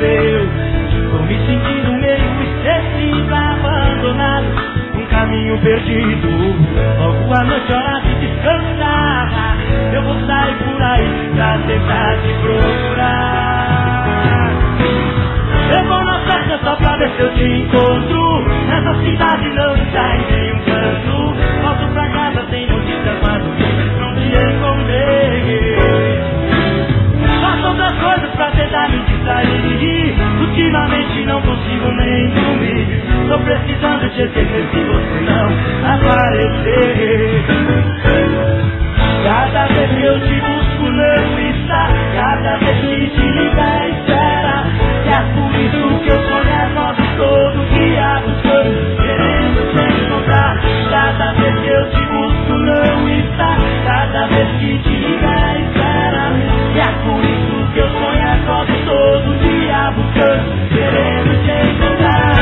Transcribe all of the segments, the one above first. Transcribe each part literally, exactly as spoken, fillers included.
seu. Tô me sentindo meio esquecido, abandonado, um caminho perdido. Logo à noite, hora de descansar, eu vou sair por aí pra tentar te procurar. Eu vou na festa só pra ver se eu te encontro. Nessa cidade não está em nenhum canto. Volto pra casa sem notícias, mas não te encontrei. Faço outras coisas pra tentar me distrair. Ultimamente não consigo nem dormir. Tô precisando te esquecer se você não aparecer. Cada vez que eu te busco não está. Cada vez que te liga é espera. E é por isso que eu sonho acordo todo dia buscando, querendo te encontrar. Cada vez que eu te busco não está. Cada vez que te liga é espera. E é por isso que eu sonho acordo todo dia buscando, querendo te encontrar.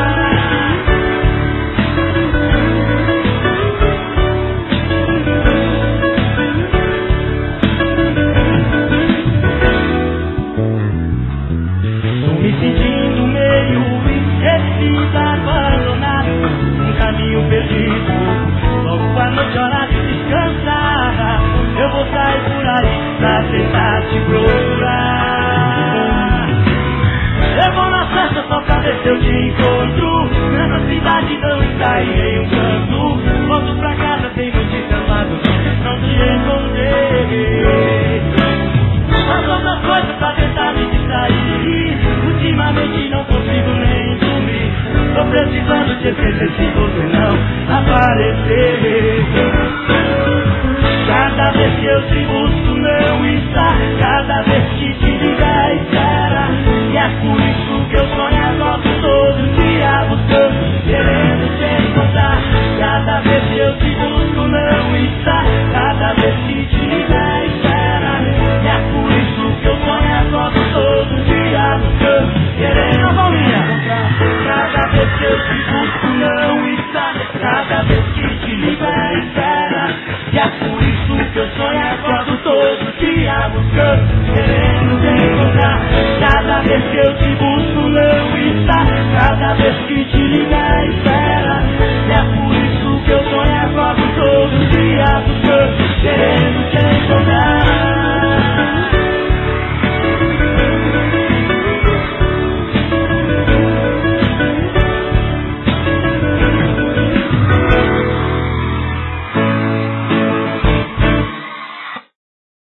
Me sentindo meio esquecido, abandonado, um caminho perdido. Logo à noite, hora de descansar, eu vou sair por aí pra tentar te procurar. Eu vou na festa só pra ver se eu te encontro. Nessa cidade não está em nenhum canto. Volto pra casa sem notícias, mas não te encontrei. Faço outras coisas pra tentar me distrair. Ultimamente não consigo nem dormir. Tô precisando te esquecer se você não aparecer. Cada vez que eu te busco não está. Cada vez que te ligo